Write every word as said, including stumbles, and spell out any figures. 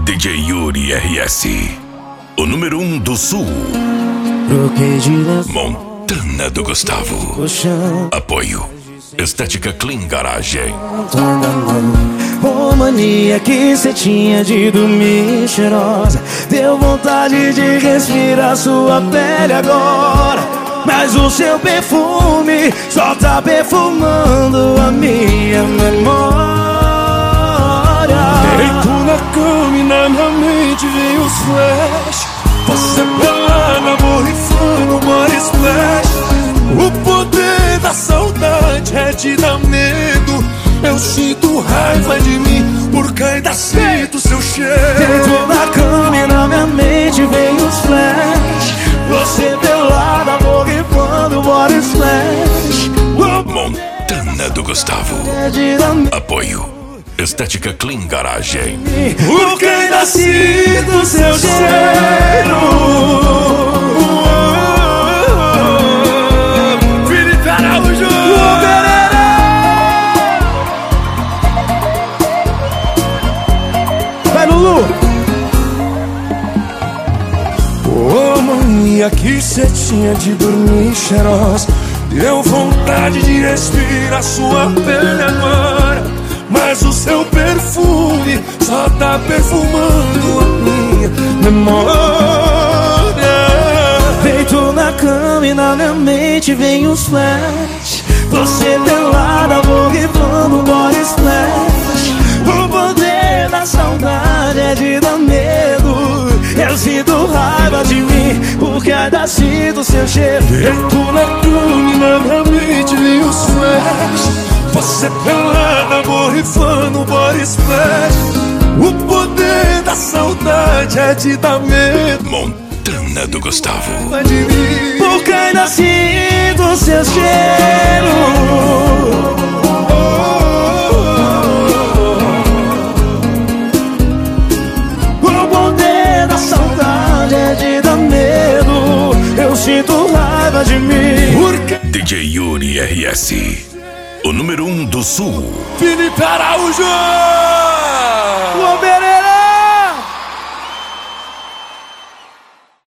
D J Yuri R S, o número um do sul. Troquei de lençol, Montana do Gustavo. colchão, Apoio Estética Clean Garagem. Ô mania que cê tinha de dormir cheirosa, deu vontade de respirar sua pele agora. Mas o seu perfume só tá perfumando a minha memória. Deito na cama e na minha mente vem os flash. Você pelada, borrifando, body splash. O poder da saudade é de dar medo. Eu sinto raiva de mim, porque ainda sinto seu cheiro. Deito na cama e na minha mente vem os flash. Você pelada, borrifando, body splash. Montana do Gustavo. É de dar medo, Apoio Estética Clean Garagem. porque ainda sinto seu cheiro. Felipe Araújo! Vai, Lulu! Ô mania que cê tinha de dormir cheirosa, deu vontade de respirar sua pele agora. Mas o seu perfume só tá perfumando a minha memória. Deito na cama e na minha mente vem os flash. Você pelada, borrifando, body splash. O poder da saudade é de dar medo. Eu sinto raiva de mim, porque ainda sinto seu cheiro. Deito na cama e na minha mente vem os flash. Você pelada, borrifando, body splash. O poder da saudade é de dar medo. Montana do Gustavo. Vai de mim, porque ainda sinto seu cheiro. O poder da saudade é de dar medo. Eu sinto raiva de mim, porque D J Yuri R S, o número um do sul. Felipe Araújo!